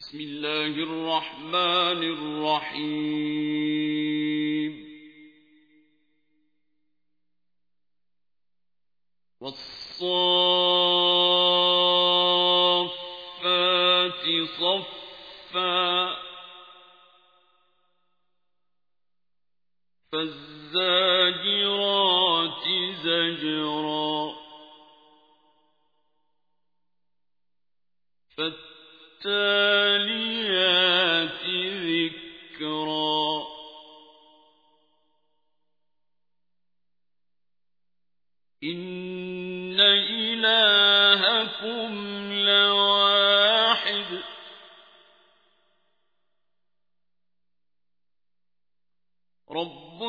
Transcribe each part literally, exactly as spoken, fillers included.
بسم الله الرحمن الرحيم والصافات صفا فالزاجرات زجرا فالتاليات ذكرا إن إلهكم لواحد رب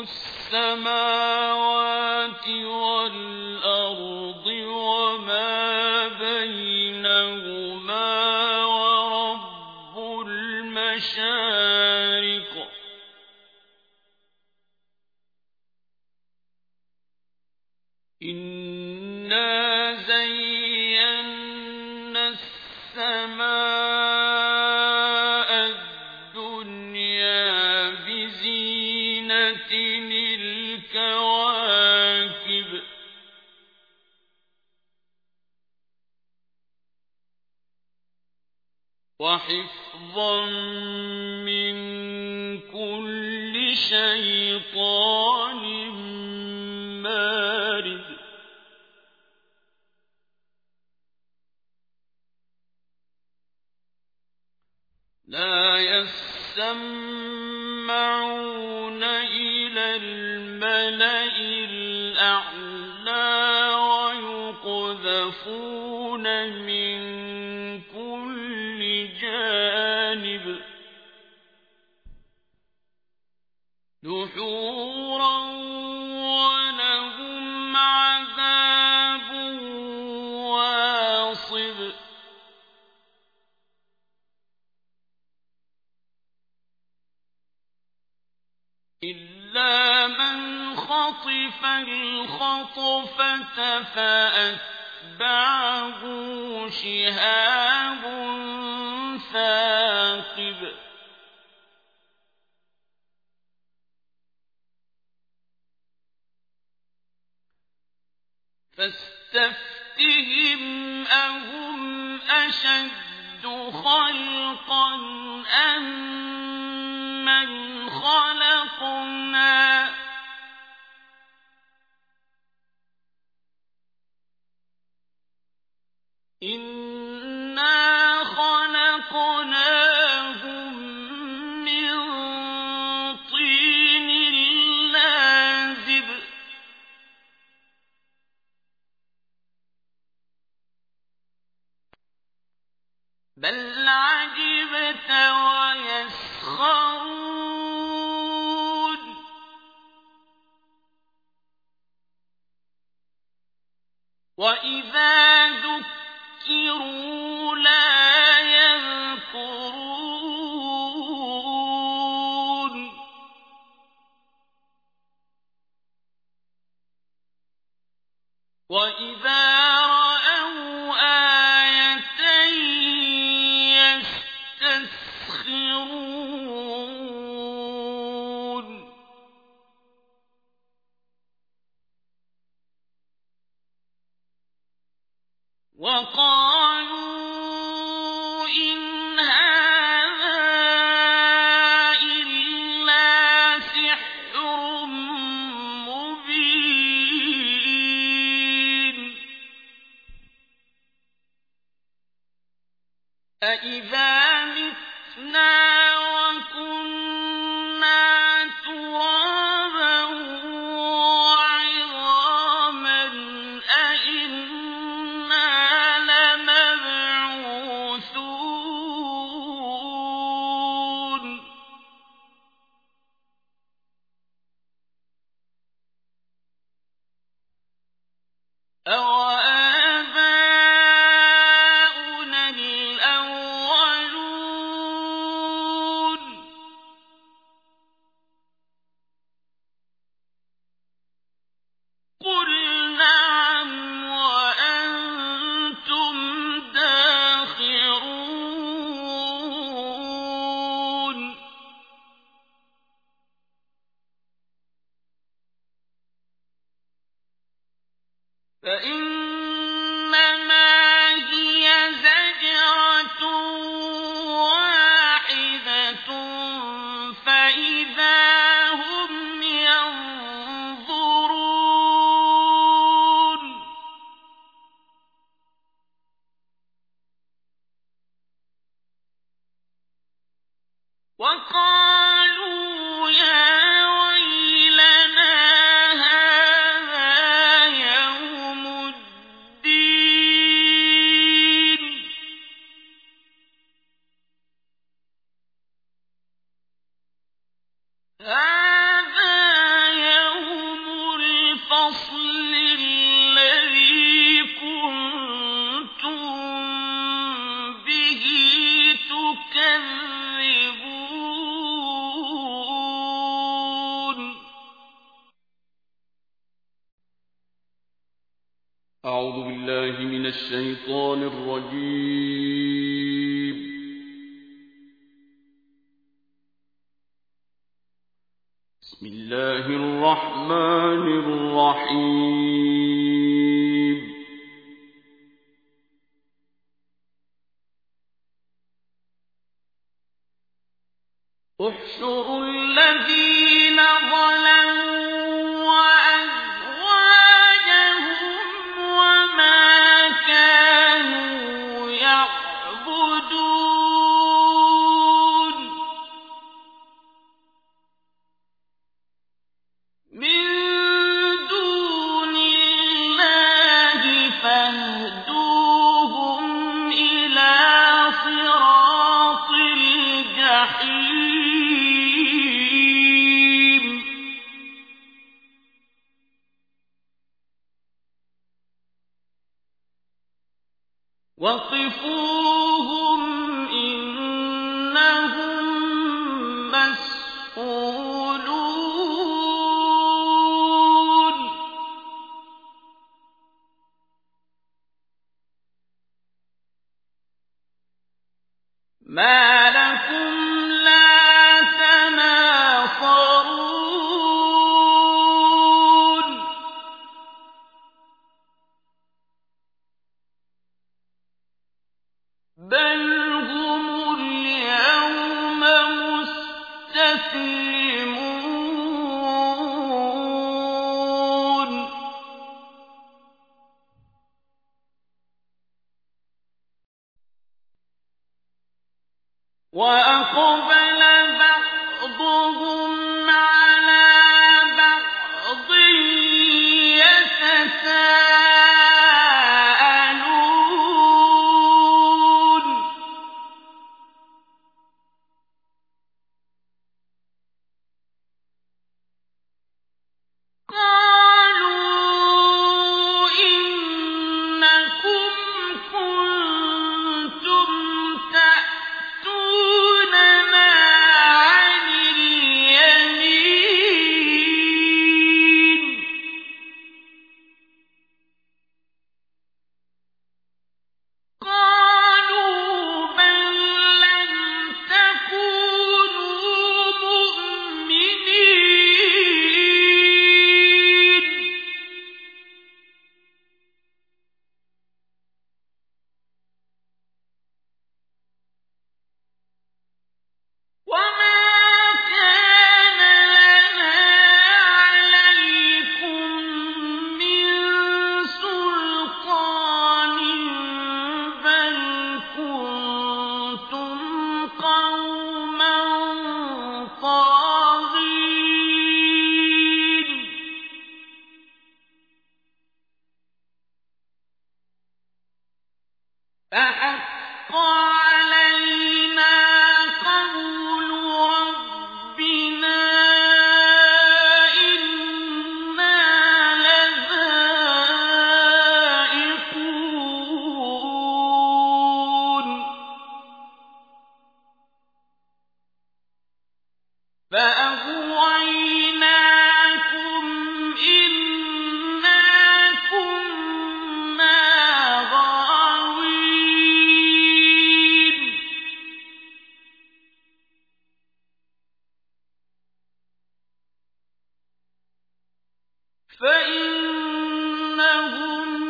السماوات والأرض وما بينهما ورب المشارق إنا زينا السماء الدنيا بزينة الكواكب وحفظا من كل شيطان مارد لا يسمعون إلى الملأ الأعلى ويقذفون من كل جانب دحورا ولهم عذاب واصب إلا من خطف الخطفة فأتبعه شهاب ثاقب فاستفتهم أهم أشد خلقا أم من خلقنا إنا خلقناهم من طين لازب بل عجبت ويسخرون وإذا ذكروا لا يذكرون وإذا رأوا آية يستسخرون وقالوا إن هذا إلا سحر مبين أإذا متنا وكنا ترابا وعظاما أإنا لمبعوثون أوآباؤنا الأولون فإنما هي زجرة واحدة فإذا هم ينظرون وقالوا يا ويلنا هذا يوم الدين هذا يوم الفصل الذي كنتم به تكذبون. أعوذ بالله من الشيطان الرجيم. بسم الله الرحمن الرحيم. احشروا الذين ظلموا وأزواجهم وما كانوا يعبدون من دون الله فاهدوهم إلى صراط الجحيم. وقفوهم إنهم مسئولون. ما لكم لا تناصرون بل هم اليوم مستسلمون. وأقبل بعضهم على بعض يتساءلون قالوا إنكم كنتم تأتوننا عن اليمين قالوا بل لم تكونوا مؤمنين وما كان لنا عليكم من سلطان بل كنتم قوما طاغين فحق علينا قول ربنا إنا لذائقون فأغويناكم إنا كنا غاوين فإنهم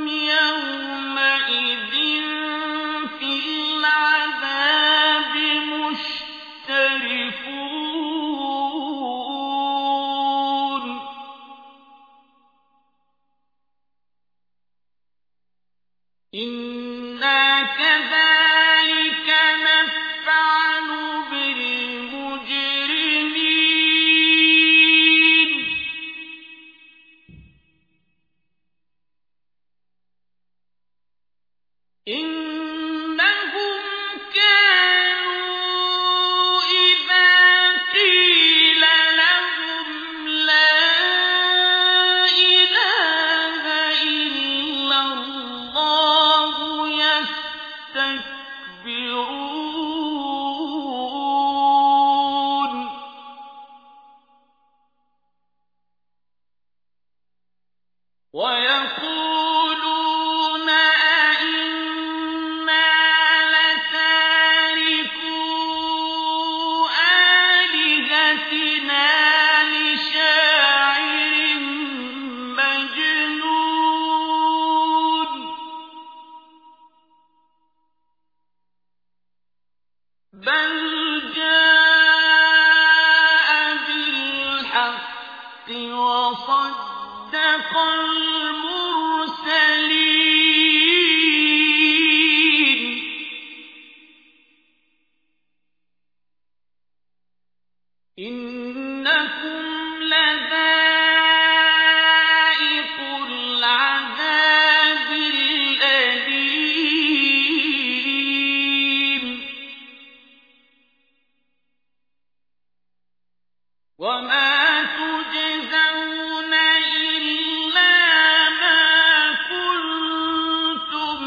بل جاء بالحق وصدق المرسلين إنكم لذائق العذاب الأليم وما تجزون إلا ما كنتم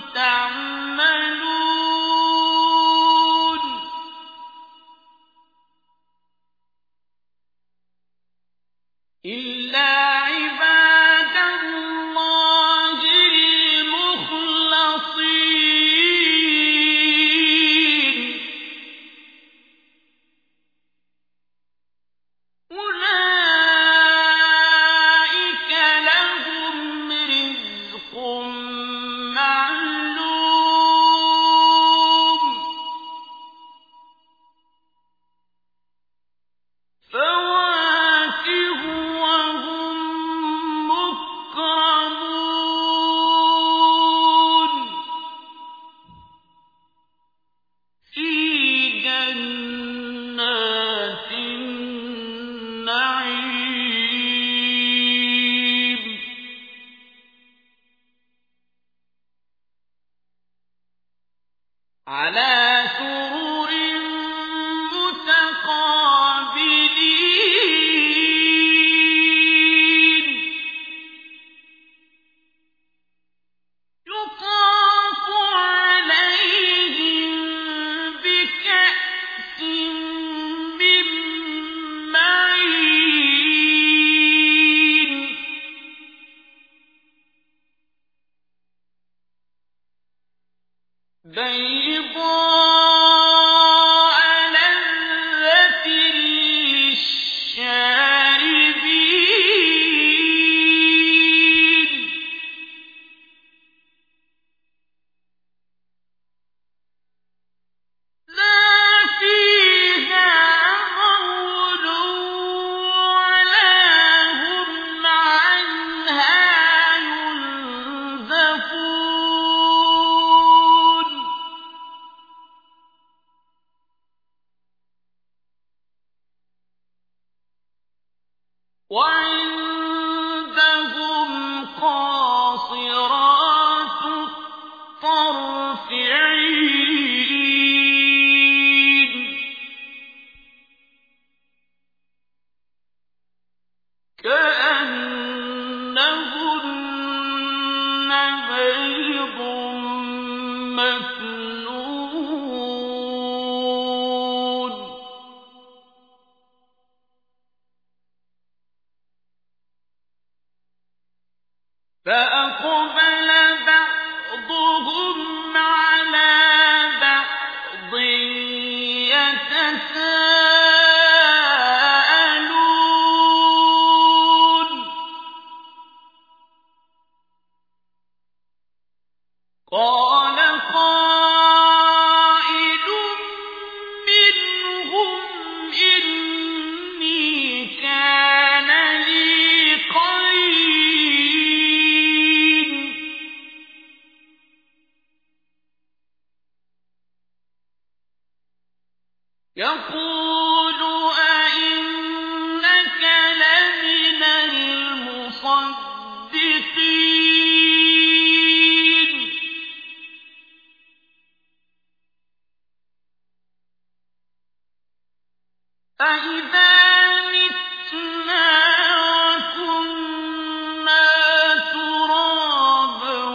تعملون إلا عباد الله المخلصين أولئك لهم رزق معلوم فواكه وهم مكرمون في جنات النعيم على سرر متقابلين يطاف عليهم بكأس من معين بيضاء لذة للشاربين لا فيها غول ولا هم عنها ينزفون وعندهم قاصرات الطرف عين كأنهن بيض مكنون فأقبل بعضهم على بعض يتساءلون قال قائل منهم إني كان لي قرين يقول أئنك لمن المصدقين أَإِذَا مِتْنَا وَكُنَّا تُرَابًا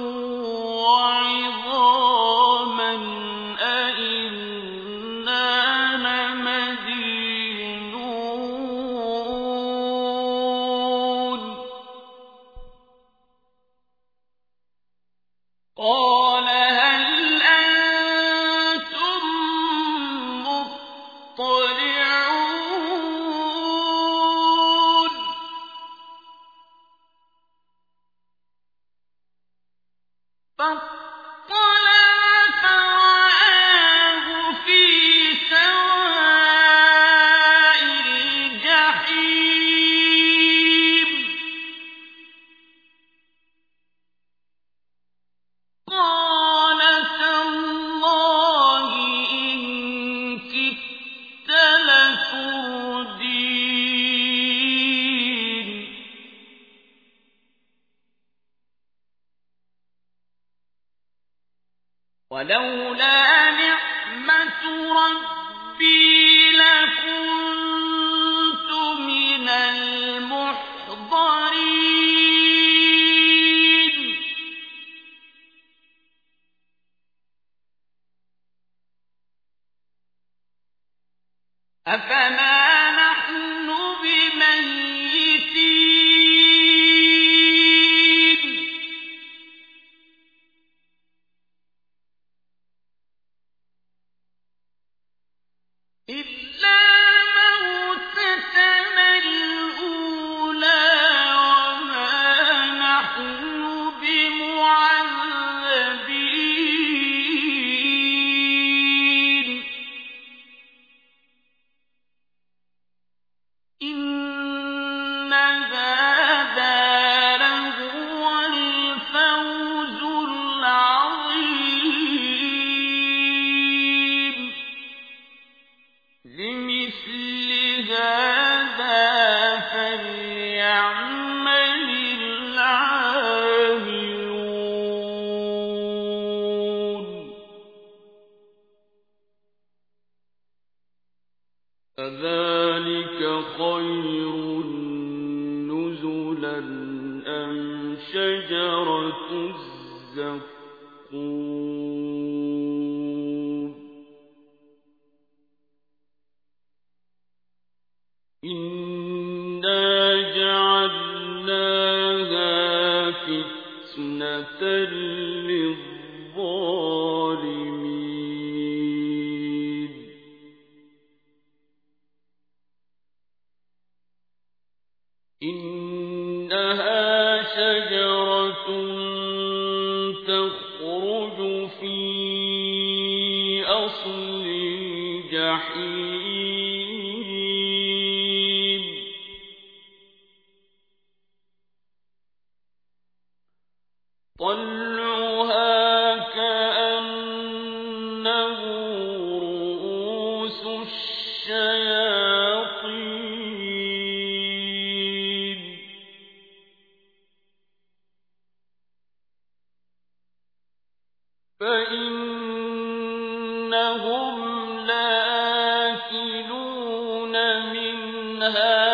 وَعِظَامًا أَإِنَّا لَمَدِينُونَ قَالَ هَلْ أَنتُم مُّطَّلِعُونَ ولولا نعمة ربي لكنت من المحضرين أفما نحن بميتين إلا موتتنا الأولى وما نحن بمعذبين إن هذا لهو الفوز العظيم لمثل هذا فليعمل العاملون أذلك خير نزلا أم شجرة الزقوم إنا جعلناها فتنة للظالمين إنها شجرة تخرج في أصل الجحيم طلعها كأنه رؤوس الشياطين فإنهم لآكلون منها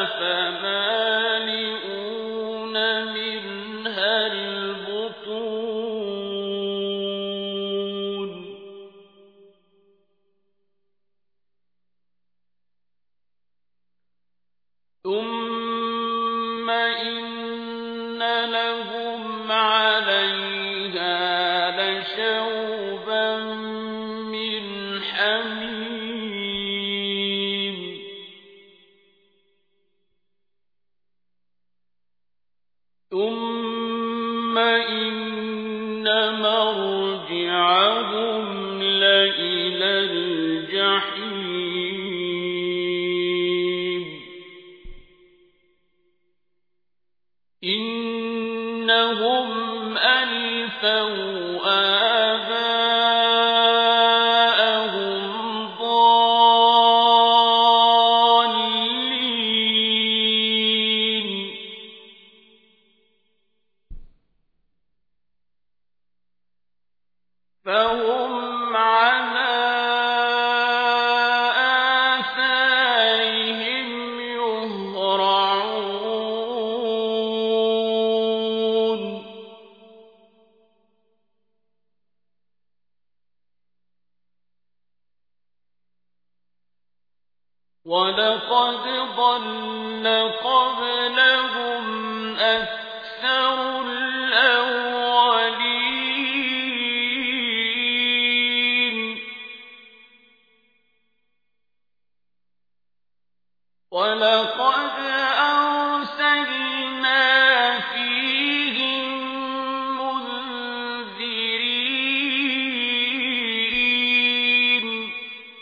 فمالئون منها البطون ثم إن لهم عليها لشوبا من حميم ثم إن مرجعهم لإلى الجحيم إنهم ألفوا آباءهم ضالين فهم على آثارهم يهرعون ولقد ضل قبلهم أكثر الأولين ولقد أرسلنا فيهم منذرين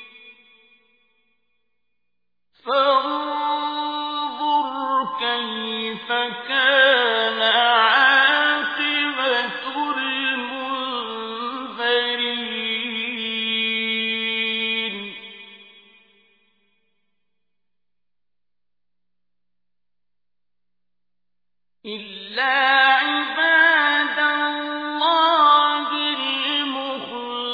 فانظر كيف كان عاقبة المنذرين إلا عباد الله المخلصين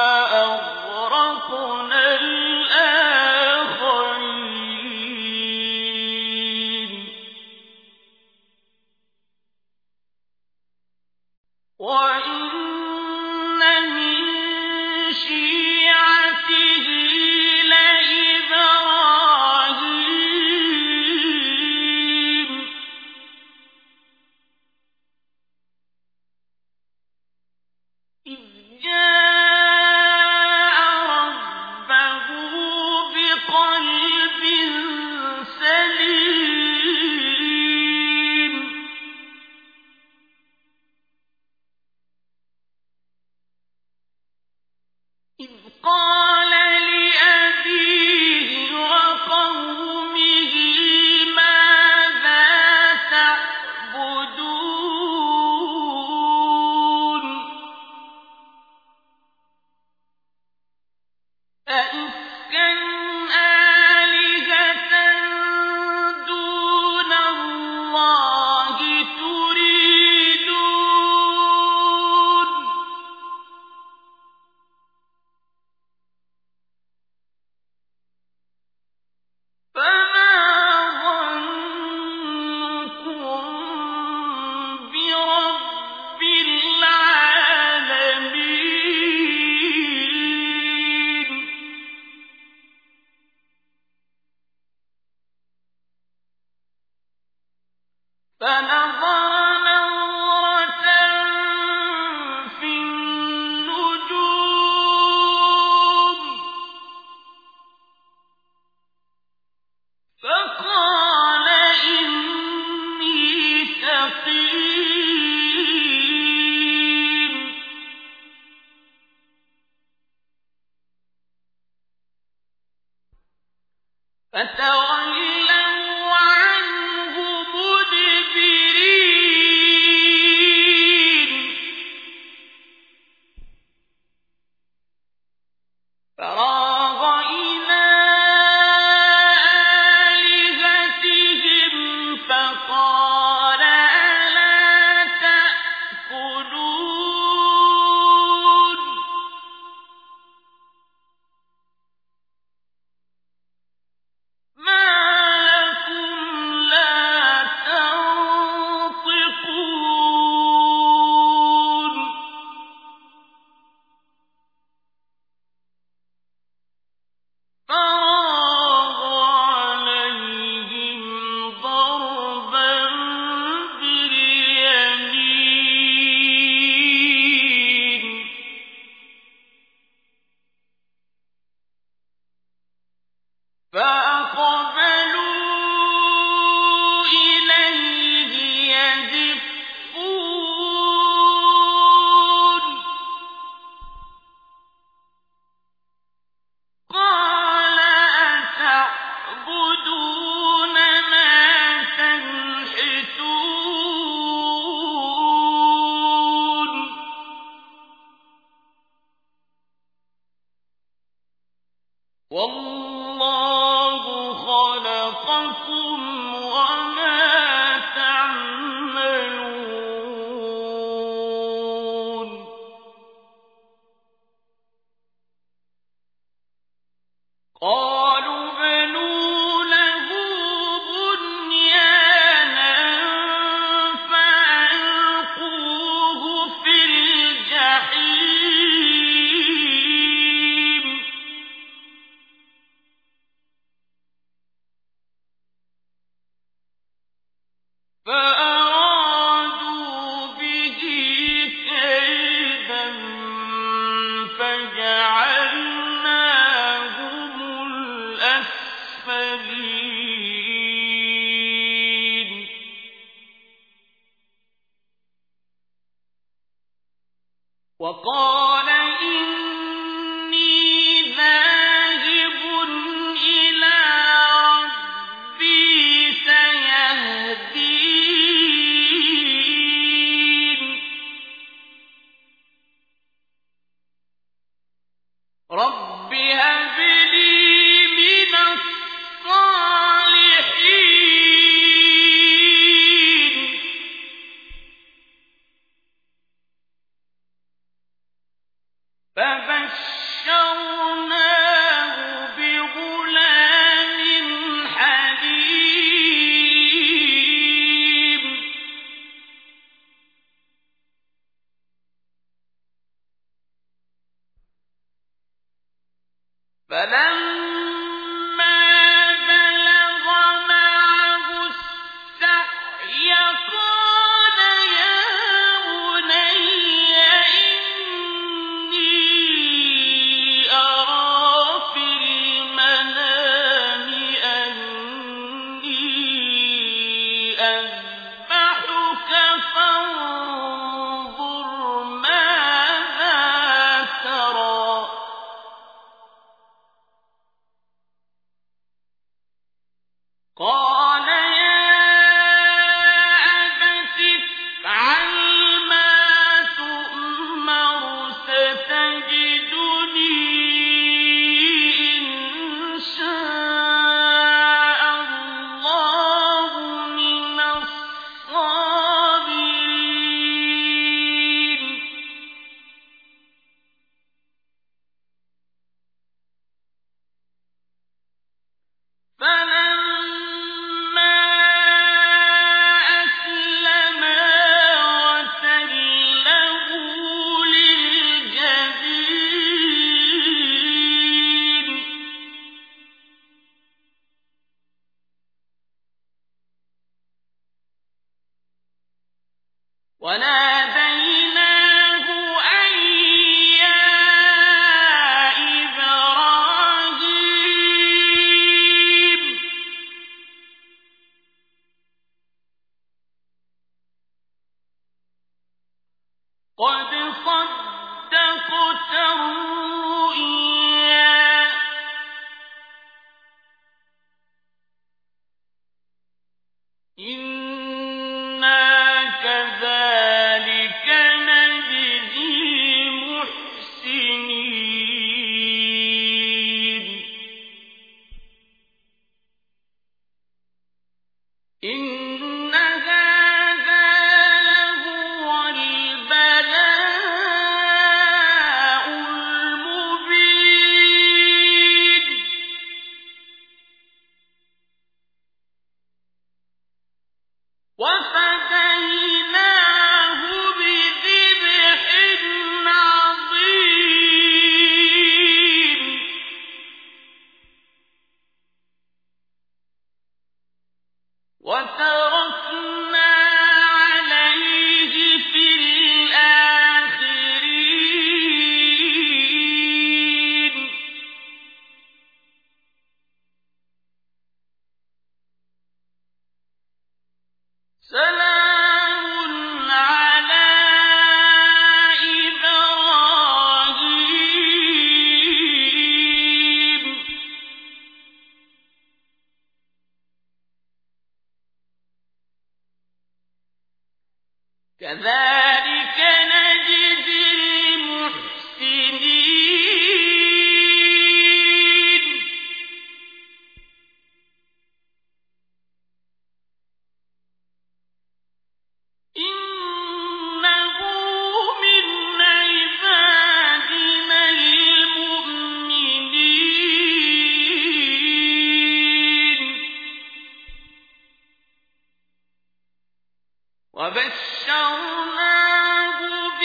وأغرقنا الآخرين وإن من شيعته لإبراهيم إذ جاء ربه بقلب سليم إذ قال لأبيه وقومه ماذا تعبدون أئفكا آلهة دون الله تريدون فما ظنكم برب العالمين فنظر نظرة في النجوم فقال إني سقيم فتولوا عنه مدبرين فراغ إلى آلهتهم فقال ألا تأكلون ما لكم لا تنطقون فراغ عليهم ضربا باليمين فأقبلوا إليه يزفون قال أتعبدون ما تنحتون والله خلقكم وما تعملون قالوا بنوا له بنيانا فألقوه في الجحيم فأرادوا به كيدا فجعلناهم الأسفلين وقال إني ذاهب إلى ربي سيهدين رب هب لي من الصالحين فبشر فلما بلغ معه السعي قال يا بني إني أرى في المنام أني أذبحك فانظر ماذا ترى قال يا أبت افعل ما تؤمر ستجدني إن شاء الله من الصابرين فلما أسلما وتله للجبين وناديناه أن يا إبراهيم قد صدقت الرؤيا إنا كذلك نجزي المحسنين إن هذا لهو البلاء المبين وفديناه بذبح عظيم وتركنا عليه في الآخرين سلام على إبراهيم كذلك نجزي المحسنين إنه من عبادنا المؤمنين وبشرناه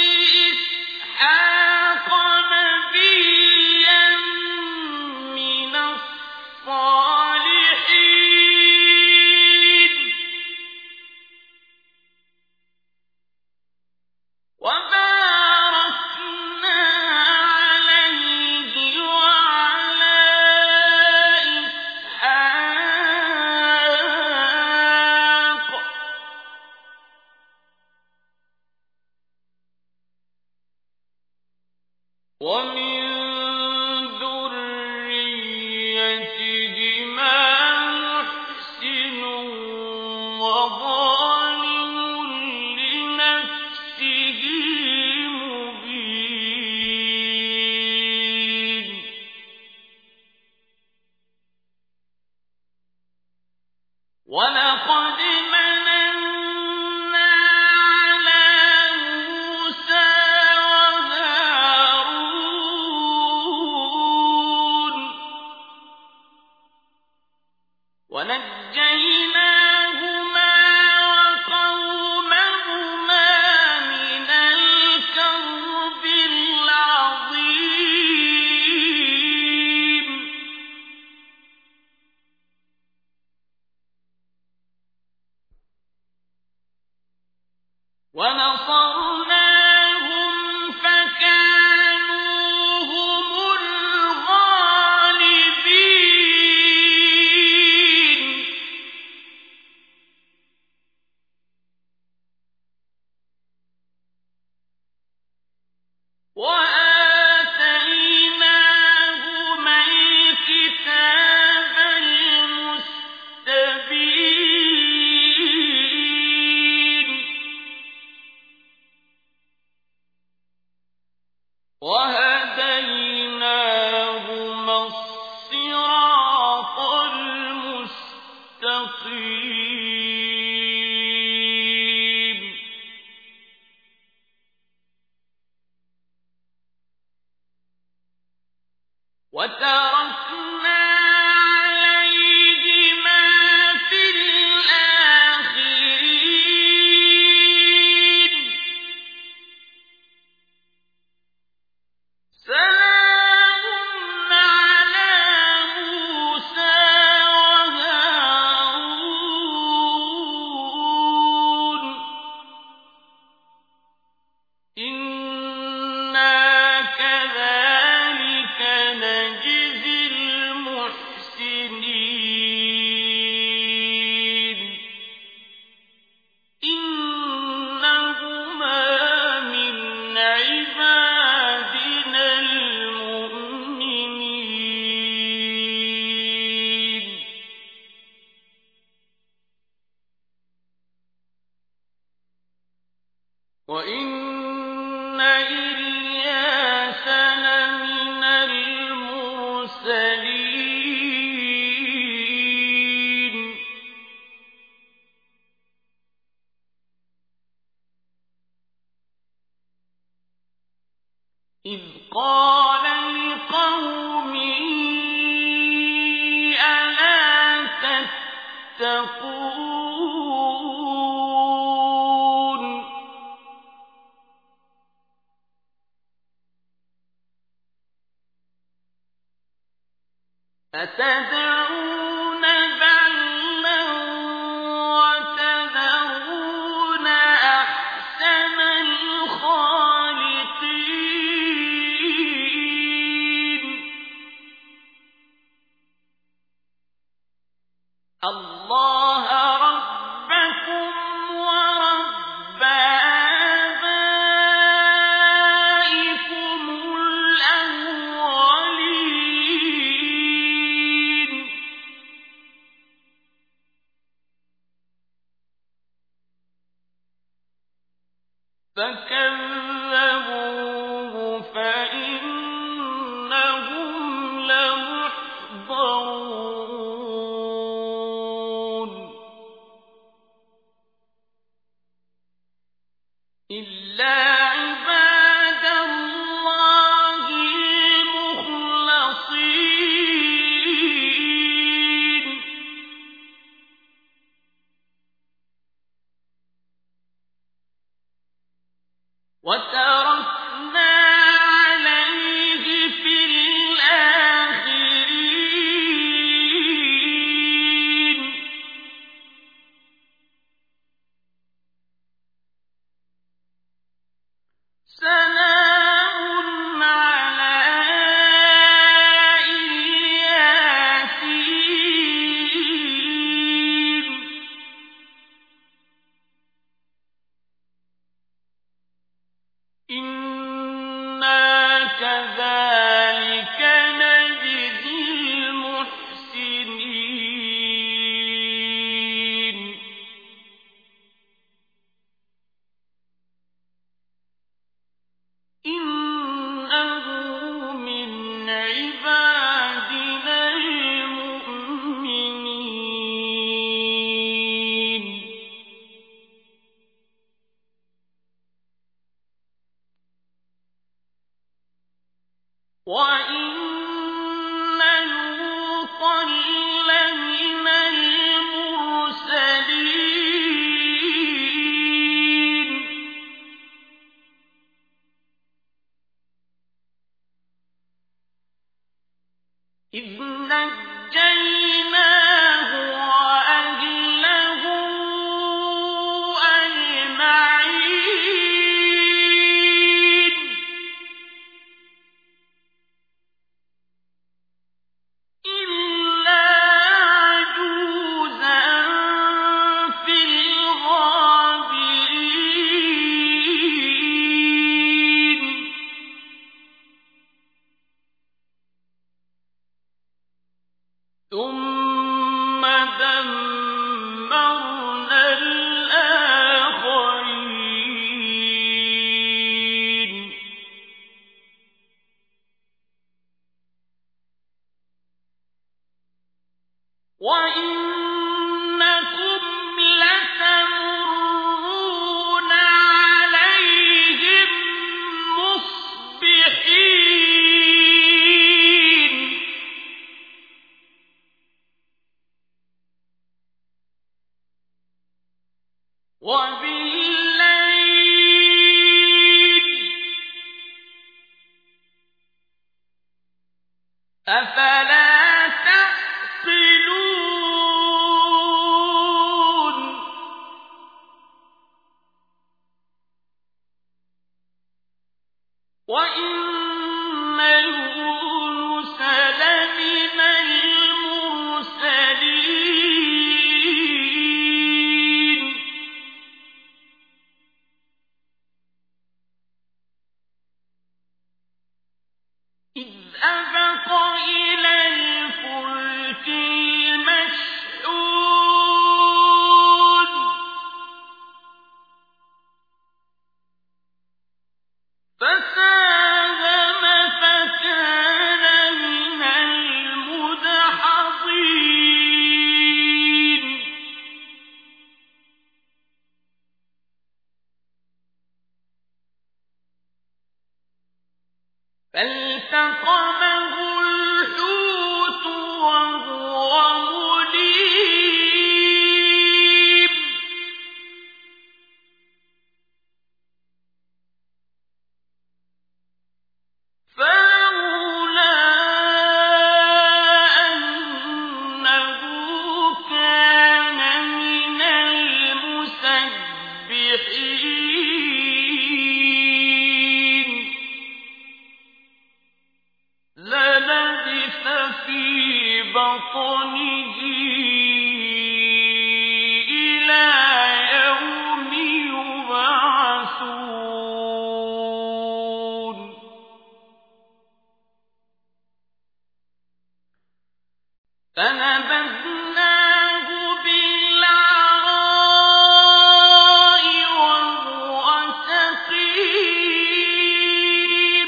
بإسحاق نبيا من الصالحين وباركنا عليه وعلى إسحاق ومن ذريتهما محسن وظالم لنفسه مبين ولقد مننا على موسى وهارون ونجيناهما وقومهما من الكرب العظيم وتركنا عليهما في الآخرين سلام على موسى وهارون إنا كذلك نجزي المحسنين إنهما من عبادنا المؤمنين وإن إلياس لمن المرسلين إذ قال لقومه ألا تتقون أتدعون بعلا وتذرون أحسن الخالقين الله ربكم ورب آبائكم الأولين فكذبوه فإنهم لمحضرون إلا عباد الله المخلصين وتركنا عليه في الآخرين سلام على الياسين إنا كذلك نجزي المحسنين إنه من عبادنا المؤمنين وإن لوطا لمن المرسلين إذ نجيناه وأهله أجمعين إلا عجوزا في الغابرين ثم دمرنا الآخرين وإنكم لتمرون عليهم مصبحين أفلا تعقلون وإن يونس لمن المرسلين إذ أبق إلى الفلك المشحون فساهم فكان من المدحضين فالتقمه الحوت وهو مليم فلولا أنه كان من المسبحين للبث في بطنه إلى يوم يبعثون فنبذناه بالعراء وهو سقيم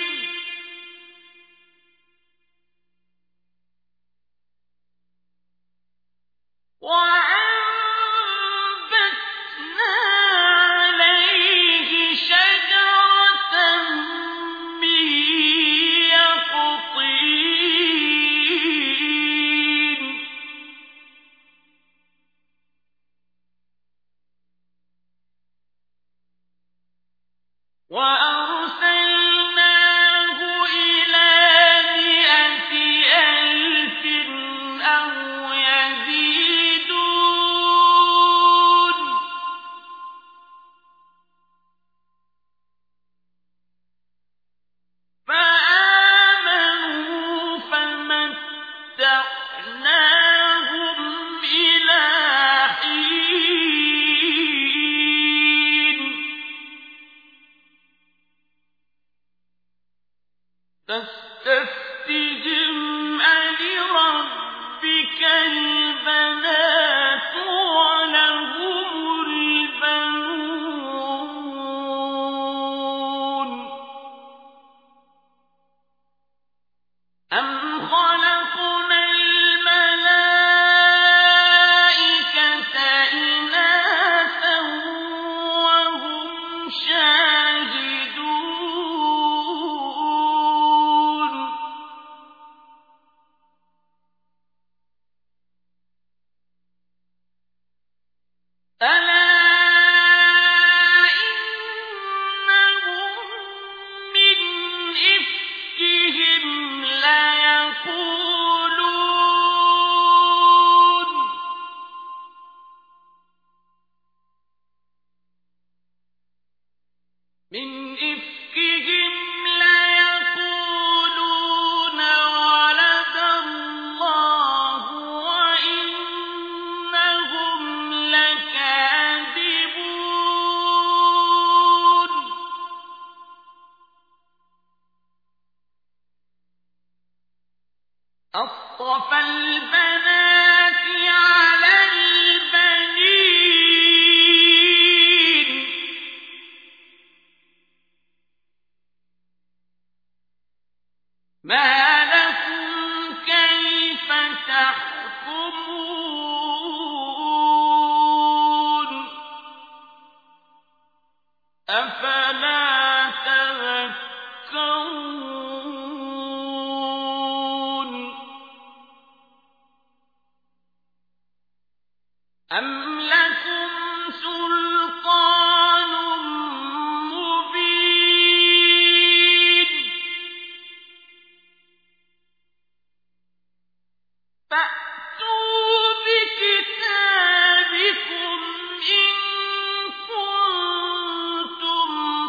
وأنبتنا عليه شجرة من يقطين وأرسلناه إلى مائة ألف أو يزيدون فآمنوا فمتعناهم إلى حين فاستفتهم ألربك البنات ولهم البنون أم خلقنا الملائكة إناثا وهم شاهدون ألا إنهم من إفكهم ليقولون من إفكهم ليقولون ولد الله وإنهم لكاذبون أصطفى البنات على البنين ما لكم كيف تحكمون أفلا تذكرون أم لكم سلطان مبين فَأْتُوا بِكِتَابِكُمْ إِن كُنتُمْ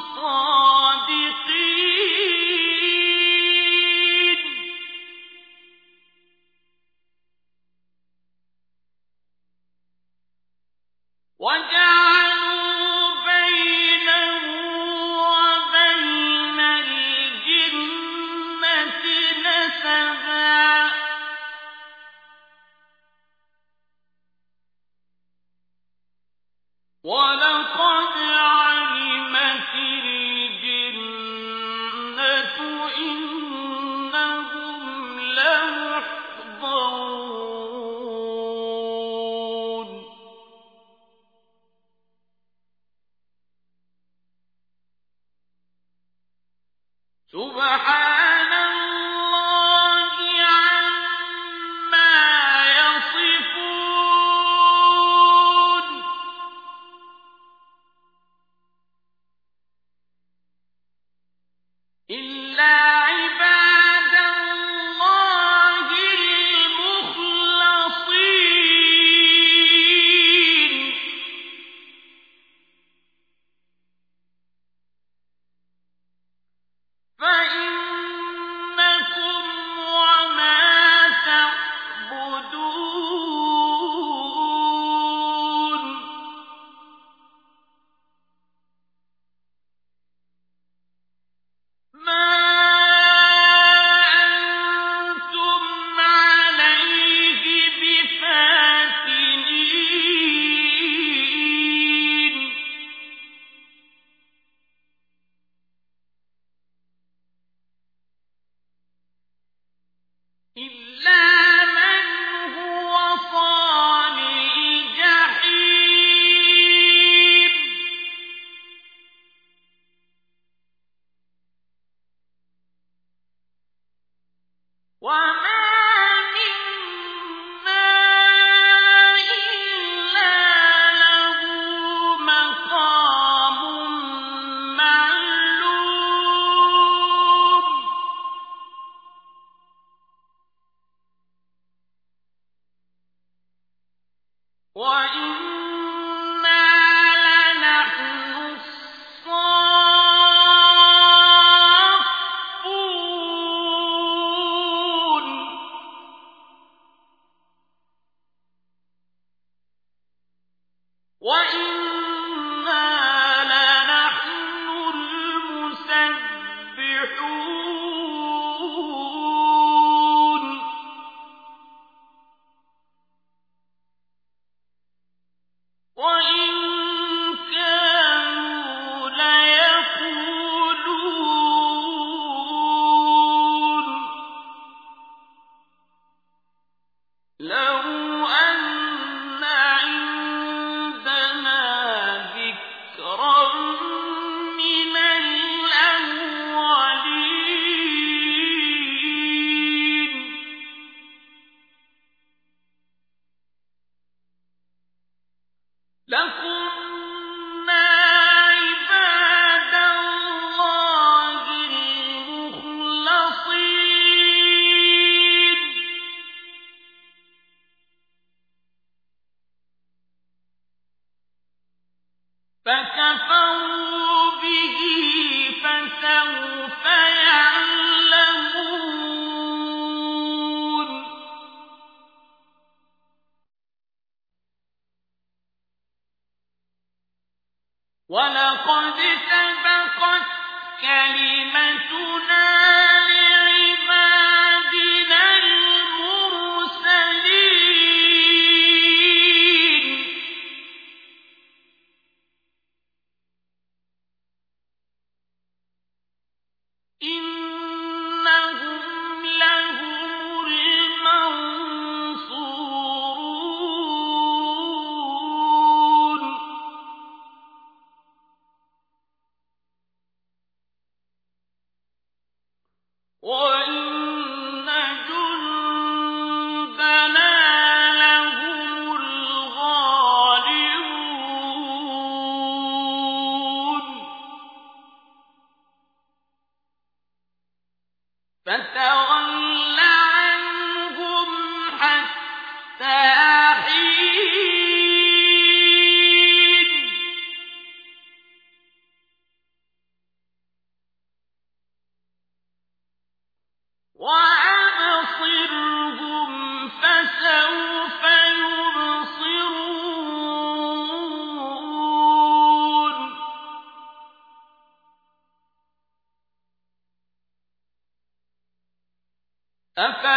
صَادِقِينَ وَجَعَلُوا بَيْنَهُ وَبَيْنَ الْجِنَّةِ نَسَبًا ۚ وَلَقَدْ عَلِمَتِ الْجِنَّةُ إِنَّهُمْ لَمُحْضَرُونَ سُبْحَانَ اللَّهِ عَمَّا يَصِفُونَ إِلَّا عِبَادَ اللَّهِ الْمُخْلَصِينَ فَإِنَّكُمْ وَمَا تَعْبُدُونَ مَا أَنتُمْ عَلَيْهِ بِفَاتِنِينَ إِلَّا مَنْ هُوَ صَالِ الْجَحِيمِ وَمَا مِنَّا إِلَّا لَهُ مَقَامٌ مَّعْلُومٌ وَإِنَّا لَنَحْنُ الصَّافُّونَ وَإِنَّا لَنَحْنُ الْمُسَبِّحُونَ وَإِن كَانُوا لَيَقُولُونَ لَوْ أَنَّ عِندَنَا ذِكْرًا مِّنَ الْأَوَّلِينَ لَكُنَّا عِبَادَ اللَّهِ الْمُخْلَصِينَ فَكَفَرُوا بِهِ فَسَوْفَ يَعْلَمُونَ وَلَقَدْ سَبَقَتْ كَلِمَتُنَا لِعِبَادِنَا الْمُرْسَلِينَ إِنَّهُمْ لَهُمُ الْمَنصُورُونَ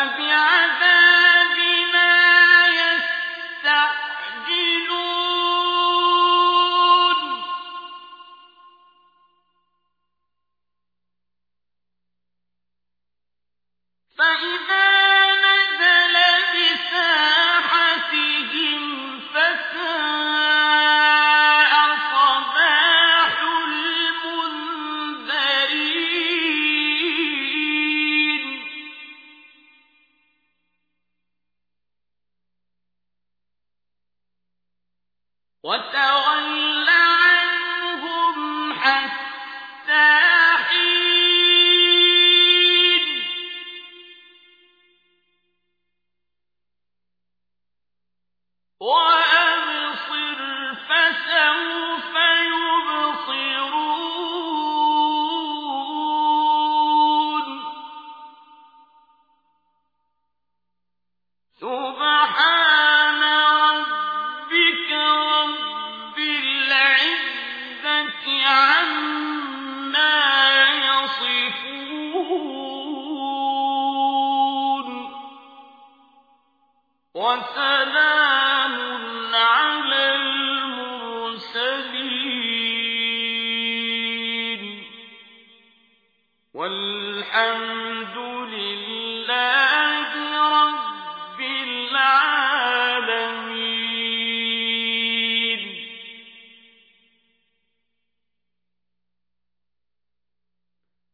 أفبعذابنا يستعجلون فإذا نزل بساحتهم فساء صباح المنذرين وتول عنهم حتى حين وأبصر فسوف يبصرون سبحان ربك رب العزة عما يصفون وسلام على المرسلين والحمد